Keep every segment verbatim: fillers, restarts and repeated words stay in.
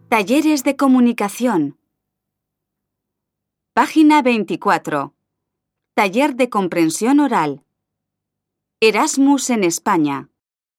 Talleres de comunicación. Página veinticuatro. Taller de comprensión oral. Erasmus en España.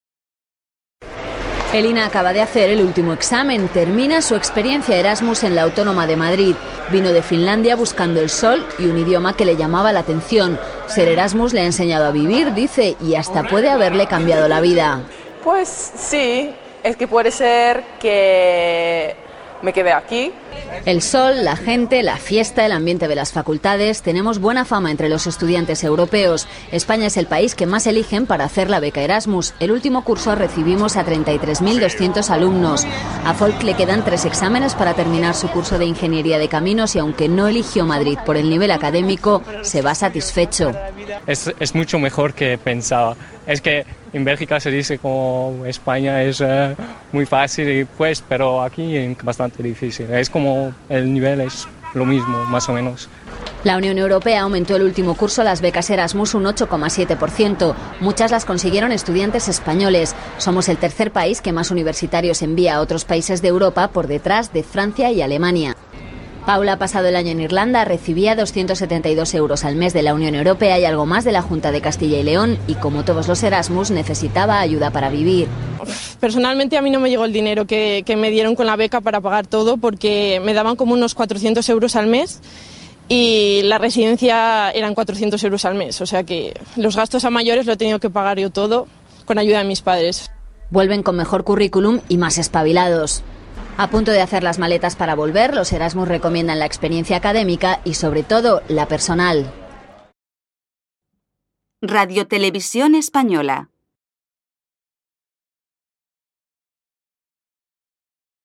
Elina acaba de hacer el último examen. Termina su experiencia Erasmus en la Autónoma de Madrid. Vino de Finlandia buscando el sol y un idioma que le llamaba la atención. Ser Erasmus le ha enseñado a vivir, dice, y hasta puede haberle cambiado la vida. Pues sí, es que puede ser que me quedé aquí. El sol, la gente, la fiesta, el ambiente de las facultades. Tenemos buena fama entre los estudiantes europeos. España es el país que más eligen para hacer la beca Erasmus. El último curso recibimos a treinta y tres mil doscientos alumnos. A Folk le quedan tres exámenes para terminar su curso de Ingeniería de Caminos y aunque no eligió Madrid por el nivel académico, se va satisfecho. Es, es mucho mejor que pensaba. Es que en Bélgica se dice como España es uh, muy fácil, y pues, pero aquí es bastante difícil. Es como el nivel es lo mismo, más o menos. La Unión Europea aumentó el último curso las becas Erasmus un ocho coma siete por ciento. Muchas las consiguieron estudiantes españoles. Somos el tercer país que más universitarios envía a otros países de Europa, por detrás de Francia y Alemania. Paula, pasado el año en Irlanda, recibía doscientos setenta y dos euros al mes de la Unión Europea y algo más de la Junta de Castilla y León, y como todos los Erasmus necesitaba ayuda para vivir. Personalmente a mí no me llegó el dinero que, que me dieron con la beca para pagar todo, porque me daban como unos cuatrocientos euros al mes y la residencia eran cuatrocientos euros al mes, o sea que los gastos a mayores lo he tenido que pagar yo todo con ayuda de mis padres. Vuelven con mejor currículum y más espabilados. A punto de hacer las maletas para volver, los Erasmus recomiendan la experiencia académica y, sobre todo, la personal. Radio Televisión Española.